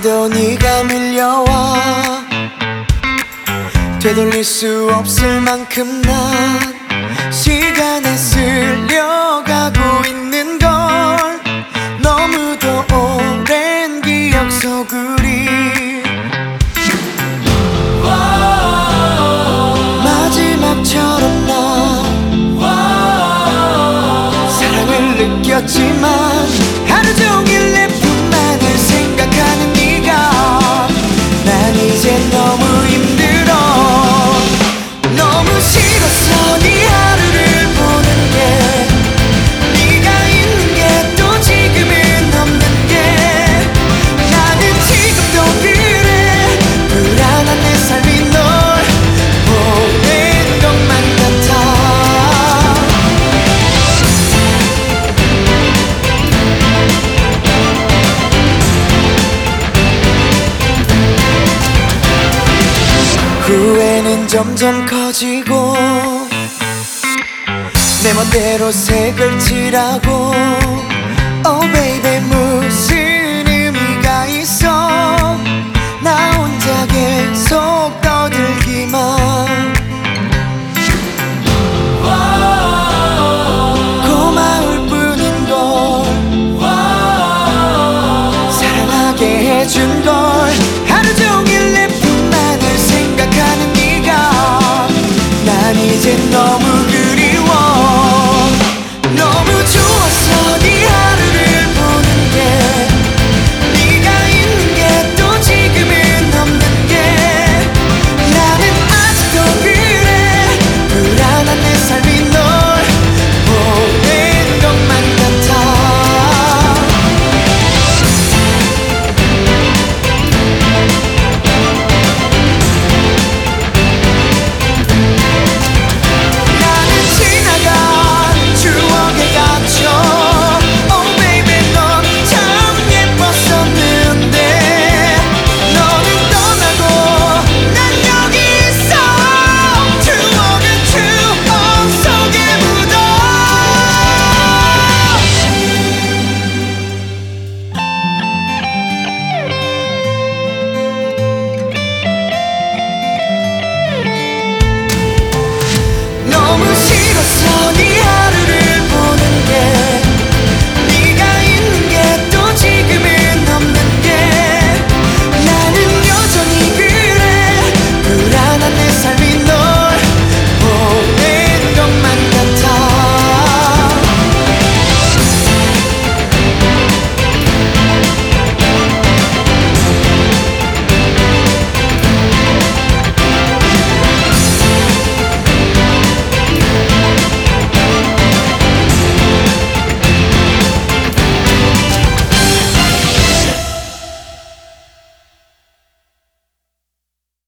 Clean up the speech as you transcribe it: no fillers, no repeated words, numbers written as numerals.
오늘도 네가 밀려와 되돌릴 수 없을 만큼 난 시간에 쓸려가고 있는 걸 너무도 오랜 기억 소굴이 마지막처럼 난 사랑을 느꼈지만 하루 종일 내 뿐만을 생각하는 네가 난 이제 너무 힘들어 너무 싫었어 네 하루를 보는 게 네가 있는 게 또 지금은 없는 게 나는 지금도 그래 불안한 내 삶이 널 보낸 것만 같아 후회는 점점 커지고 내 멋대로 색을 칠하고 Oh